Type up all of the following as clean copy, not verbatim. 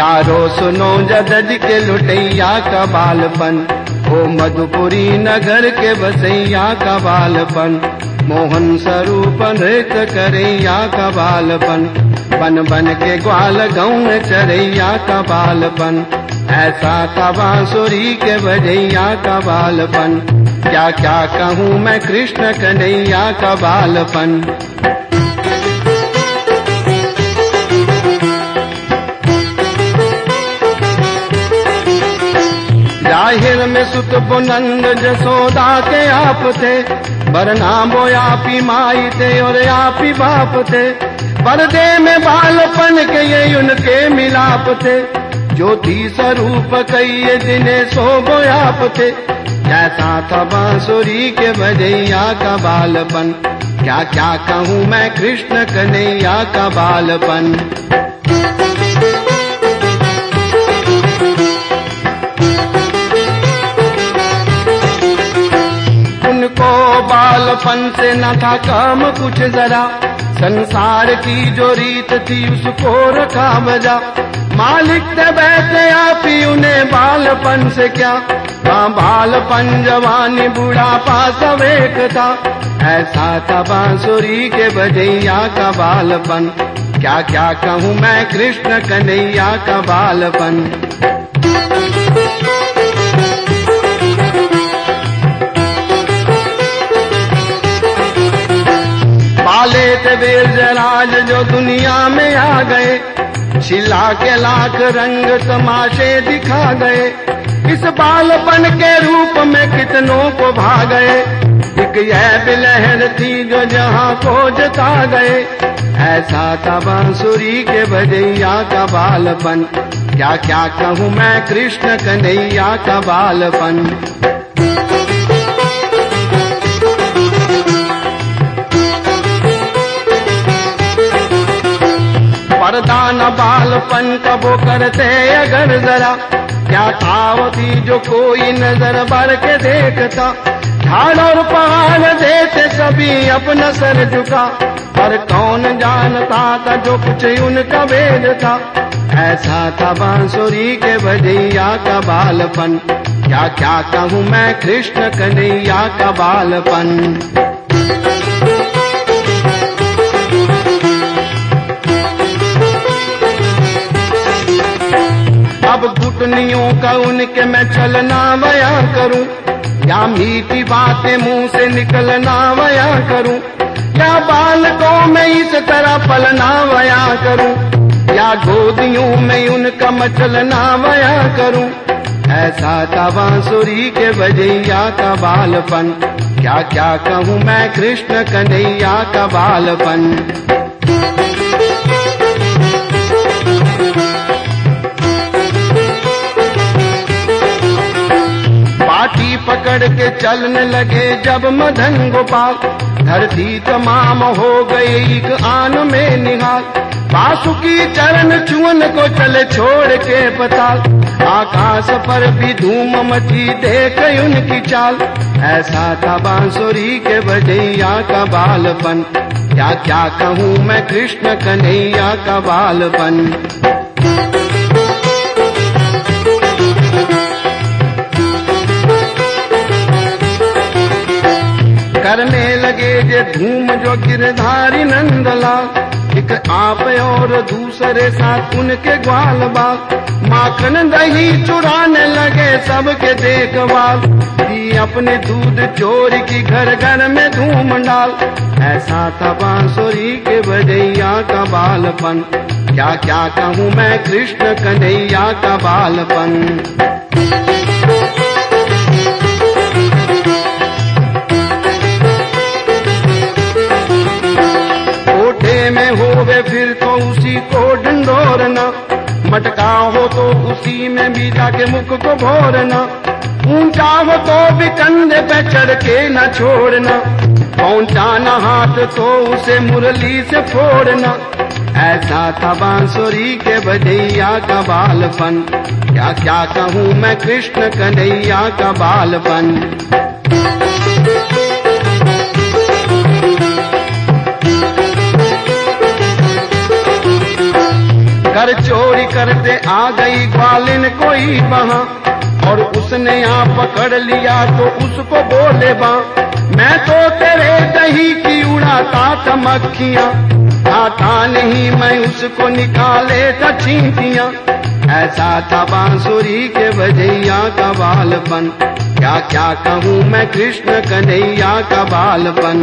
यारो सुनो जदज के लुटैया का बालपन, ओ मधुपुरी नगर के बसैया का बालपन, मोहन स्वरूप नृत्य करैया का बालपन, बन बन के ग्वाल गौन चरैया का बालपन, ऐसा था बांसुरी के बजैया का बालपन। क्या क्या कहूँ मैं कृष्ण कन्हैया का बालपन। जाहिर में सुत बुनंद जसोदा के आप थे, वरना वो आप ही माई थे और आप ही बाप थे, पर्दे में बालपन के ये उनके मिलाप थे, ज्योति स्वरूप कई जिन्हें शोभो आप थे, जैसा था बांसुरी के बजैया का बालपन। क्या क्या कहूँ मैं कृष्ण कन्हैया का बालपन। उनको बालपन से न था काम कुछ जरा, संसार की जो रीत थी उसको रखा बजा, मालिक थे बैठे आप ही उन्हें बालपन से क्या, वहाँ बालपन जवानी बुढ़ापा सब एक था, ऐसा था बांसुरी के बजैया का बालपन। क्या क्या कहूँ मैं कृष्ण कन्हैया का बालपन। पाले थे वीरजराज जो दुनिया में आ गए, शिला के लाख रंग तमाशे दिखा गए, इस बालपन के रूप में कितनों को भा गए, एक यह बिलहर थी जो जहां को जता गए, ऐसा था बांसुरी के बजैया का बालपन। क्या क्या कहूँ मैं कृष्ण कन्हैया का बालपन। पर्दा न बालपन कबो करते अगर जरा, क्या था थी जो कोई नजर भर के देखता, झाड़ और पहाड़ देते सभी अपना सर झुका, पर कौन जानता था जो कुछ उनका भेद था, ऐसा था बांसुरी के बजैया का बालपन। क्या क्या कहूँ मैं कृष्ण कन्हैया का बालपन। अब घुटनियों का उनके मैं चलना बयां करूं, या मीठी बातें मुंह से निकलना बयां करूं, या बालकों में इस तरह पलना बयां करूं, या गोदियों में उनका मचलना बयां करूं, ऐसा था बांसुरी के बजैया का बालपन। क्या क्या कहूँ मैं कृष्ण कन्हैया का बालपन। पाटी पकड़ के चलने लगे जब मदन गोपाल, धरती तमाम हो गई एक आन में निहाल, बासुकी चरण छुअन को चले छोड़ के पताल, आकाश पर भी धूम मची देख उनकी चाल, ऐसा था बांसुरी के बजैया का बालपन। क्या क्या कहूँ मैं कृष्ण कन्हैया का बालपन। करने लगे जे धूम जो गिरधारी नंदलाल, एक आप और दूसरे साथ उनके ग्वाल बाल, माखन दही चुराने लगे सबके देखभाल, दी अपने दूध चोरी की घर घर में धूम डाल, ऐसा था बांसुरी के बजैया का बालपन। क्या क्या कहूँ मैं कृष्ण कन्हैया का बालपन। में होवे फिर तो उसी को ढंढोरना, मटका हो तो उसी में भी जाके मुख को भोरना, ऊंचा हो तो भी कंधे पे चढ़ के न छोड़ना, पहुंचाना हाथ तो उसे मुरली से फोड़ना, ऐसा था बांसुरी के बजैया का बालपन। क्या क्या कहूँ मैं कृष्ण कन्हैया का बालपन। घर चोरी करते आ गई ग्वालिन कोई वहां, और उसने यहाँ पकड़ लिया तो उसको बोले बा, मैं तो तेरे दही की उड़ाता था मक्खियां, आता नहीं मैं उसको निकाले था चींटियां। ऐसा था बांसुरी के बजैया का बालपन, क्या क्या कहूँ मैं कृष्ण कन्हैया का बालपन।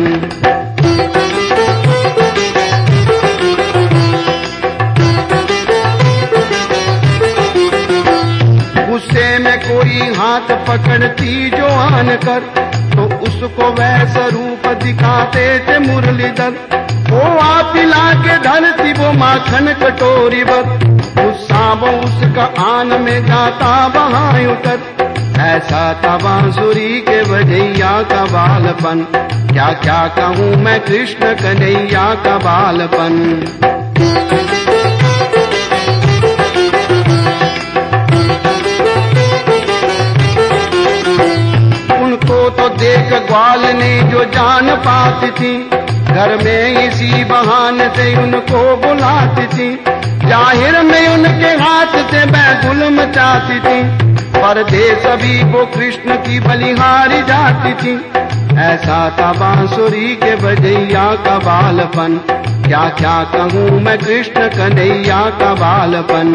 गुस्से में कोई हाथ पकड़ती जो आन कर, तो उसको वैसा रूप दिखाते थे मुरलीधर। वो आप पिला के धरती वो माखन कटोरी बर, गुस्सा वो उसका आन में जाता वहां उतर। ऐसा था बांसुरी के बजैया का बालपन, क्या क्या कहूँ मैं कृष्ण कन्हैया का बालपन। उनको तो देख ग्वाल ने जो जान पाती थी, घर में इसी बहाने से उनको बुलाती थी। जाहिर में उनके हाथ से बैतुल मचाती थी, परदेश भी वो कृष्ण की बलिहारी जाती थी। ऐसा था बांसुरी के बजैया का बालपन, क्या क्या कहूँ मैं कृष्ण कन्हैया का बालपन।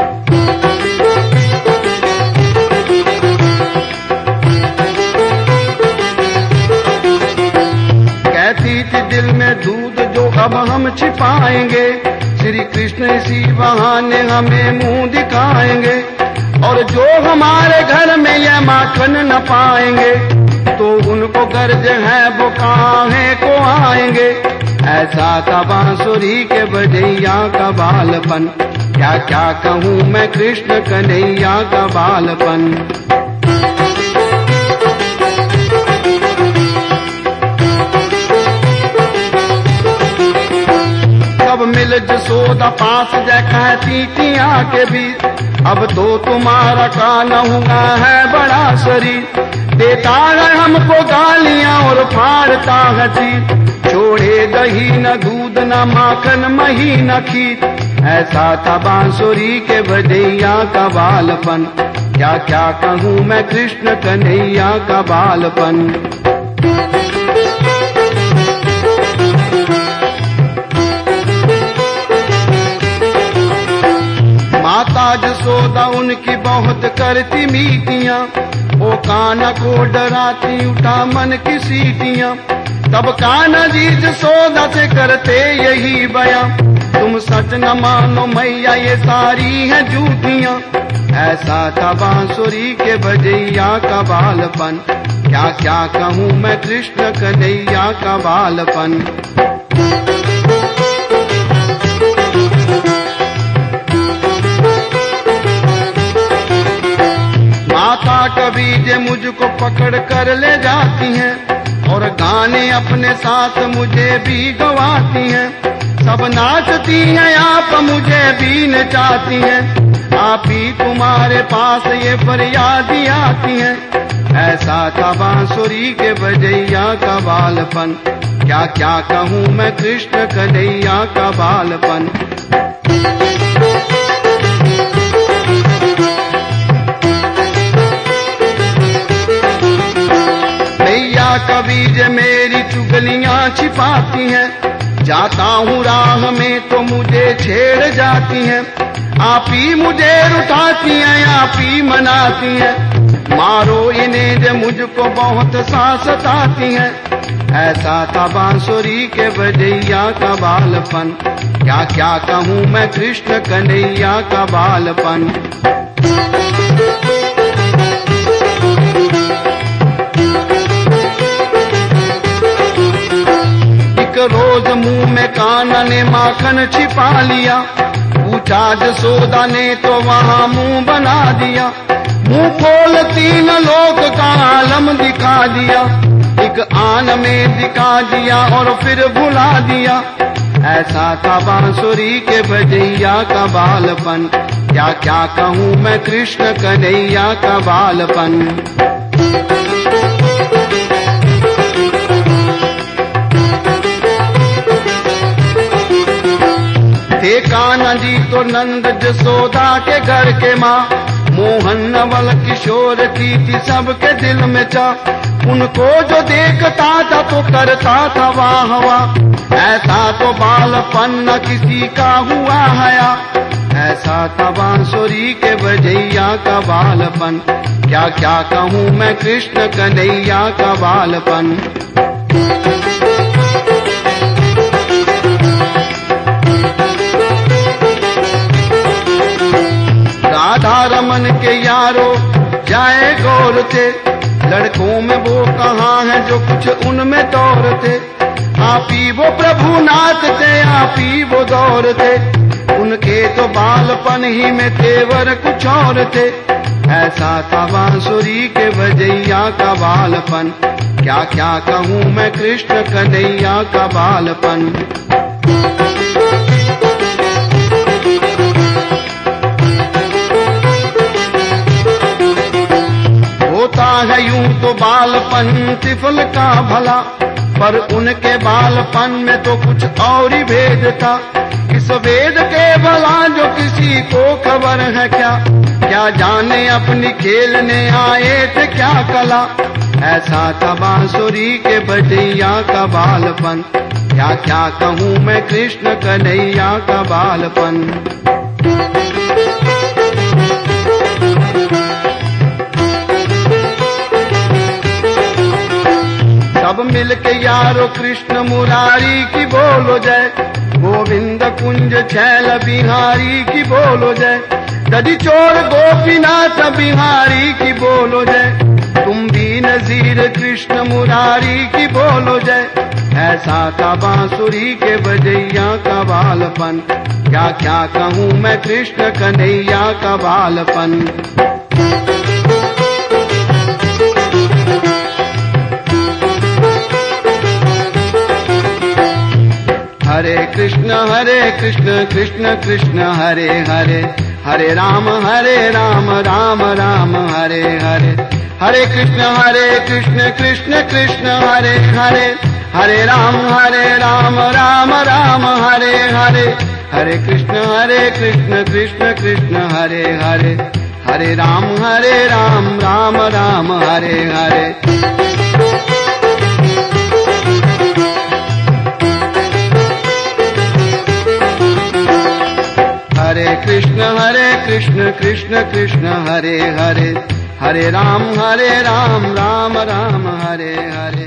कहती थी दिल में दूध जो अब हम छिपाएंगे, श्री कृष्ण इसी बहाने हमें मुंह दिखाएंगे। और जो हमारे घर में यह माखन न पाएंगे, तो उनको गर्ज है वो काहे को आएंगे। ऐसा था बांसुरी के बजैया का बालपन, क्या क्या कहूँ मैं कृष्ण कन्हैया का बालपन। अब मिल जसोदा पास जय कहती थी आके भी, अब तो तुम्हारा कान हुआ है बड़ा शरीर। देता है हमको गालियां और फाड़ता है चीर, छोड़े दही न दूध न माखन मही न खीर। ऐसा था बांसुरी के बजैया का बालपन, क्या क्या कहूँ मैं कृष्ण कन्हैया का बालपन। माता जसोदा उनकी बहुत करती मीटियां, वो कान्हा को डराती उठा मन की सीटियां। तब कान्हा जी जसोदा से करते यही बयां, तुम सच न मानो मैया ये सारी है झूठियां। ऐसा था बांसुरी के बजैया का बालपन, क्या क्या कहूँ मैं कृष्ण कन्हैया का बालपन। माता कभी जे मुझको पकड़ कर ले जाती हैं, और गाने अपने साथ मुझे भी गवाती हैं। सब नाचती हैं आप मुझे भी नचाती हैं, आप ही तुम्हारे पास ये फरियादी आती हैं। ऐसा था बांसुरी के बजैया का बालपन, क्या क्या कहूँ मैं कृष्ण कन्हैया का बालपन। कभी जे मेरी चुगलियां छिपाती हैं, जाता हूँ राह में तो मुझे छेड़ जाती हैं। आप ही मुझे रुठाती हैं, आप ही मनाती हैं, मारो इन्हें जे मुझको बहुत सताती हैं। ऐसा था बांसुरी के बजैया का बालपन, क्या क्या कहूँ मैं कृष्ण कन्हैया का बालपन। रोज मुंह में कान्हा ने माखन छिपा लिया, पूछा जसोदा ने तो वहाँ मुंह बना दिया। मुंह खोल तीन लोक का आलम दिखा दिया, एक आन में दिखा दिया और फिर भुला दिया। ऐसा था बांसुरी के बजैया का बालपन, क्या क्या कहूँ मैं कृष्ण कन्हैया का बालपन। थे कान्हा जी तो नंद जसोदा के घर के माँ, मोहन नवल किशोर की थी सबके दिल में चाह। उनको जो देखता था तो करता था वाह वाह, ऐसा तो बालपन न किसी का हुआ हया। ऐसा था बांसुरी के बजैया का बालपन, क्या क्या कहूँ मैं कृष्ण कन्हैया का बालपन। राधा रमन के यारो जाए गौर थे, लड़कों में वो कहाँ है जो कुछ उनमें दौर थे। आप ही वो प्रभु नाथ थे, आप ही वो दौर थे, उनके तो बालपन ही में तेवर कुछ और थे। ऐसा था बांसुरी के बजैया का बालपन, क्या क्या कहूँ मैं कृष्ण कन्हैया का बालपन। होता है यूं तो बालपन तिफल का भला, पर उनके बालपन में तो कुछ और ही भेद था। इस वेद के भला जो किसी को खबर है क्या, क्या जाने अपनी खेलने आए थे क्या कला। ऐसा था बांसुरी के बजैया का बालपन, क्या क्या कहूँ मैं कृष्ण कन्हैया का बालपन। सब मिलके यारो कृष्ण मुरारी की बोलो जय, गोविंद कुंज छैल बिहारी की बोलो जय, दधी चोर गोपीनाथ बिहारी की बोलो जय, तुम भी नजीर कृष्ण मुरारी की बोलो जय। ऐसा था बांसुरी के बजैया का बालपन, क्या क्या कहूँ मैं कृष्ण कन्हैया का बालपन। हरे कृष्ण कृष्ण कृष्ण हरे हरे, हरे राम राम राम हरे हरे। हरे कृष्ण कृष्ण कृष्ण हरे हरे, हरे राम राम राम हरे हरे। हरे कृष्ण कृष्ण कृष्ण हरे हरे, हरे राम राम राम हरे हरे। हरे कृष्ण कृष्ण कृष्ण हरे हरे, हरे राम राम राम हरे हरे।